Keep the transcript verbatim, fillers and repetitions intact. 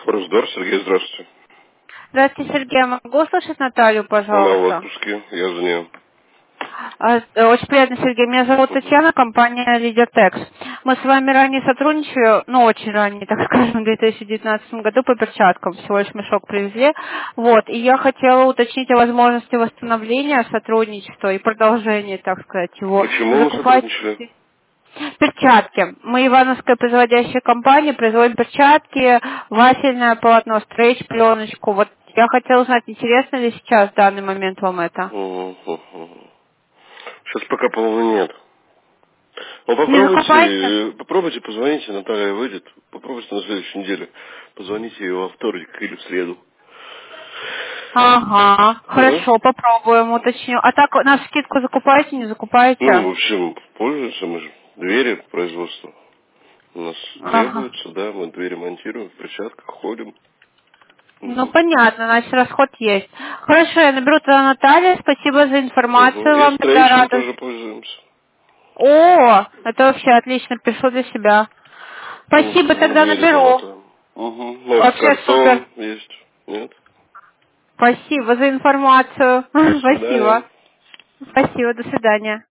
Форсдор, Сергей, здравствуйте. Здравствуйте, Сергей. Могу услышать Наталью, Она в пожалуйста? отпуске, я за нее. А, э, Очень приятно, Сергей. Меня зовут Угу. Татьяна, компания Лидертекс. Мы с вами ранее сотрудничали, ну, очень ранее, так скажем, в две тысячи девятнадцатом году по перчаткам. Всего лишь мешок привезли. Вот. И я хотела уточнить о возможности восстановления сотрудничества и продолжения, так сказать, его. Почему мы Закупать сотрудничали? перчатки. Мы ивановская производящая компания, производим перчатки, вафельное полотно, стрейч, пленочку. Вот я хотела узнать, интересно ли сейчас в данный момент вам это? Сейчас пока, по-моему, нет. Ну, Не закупаете? попробуйте, попробуйте, позвоните, Наталья выйдет. Попробуйте на следующей неделе. Позвоните ей во вторник или в среду. Ага, Ага. хорошо, попробуем, уточню. А так на скидку закупаете, не закупаете? Ну, в общем, пользуемся мы же. Двери производства у нас Ага. требуются, да, мы двери монтируем, в перчатках ходим. Ну, Угу. понятно, значит, расход есть. Хорошо, я наберу тогда Наталья, спасибо за Угу. информацию, И вам тогда стрейчем рада. тоже пользуемся. О, это вообще отлично, пишу для себя. Спасибо, Угу. На тогда двери наберу. замотаем. Угу. Может, Вообще супер. картон есть? Нет? Спасибо за информацию. До свидания. Спасибо. Спасибо, до свидания.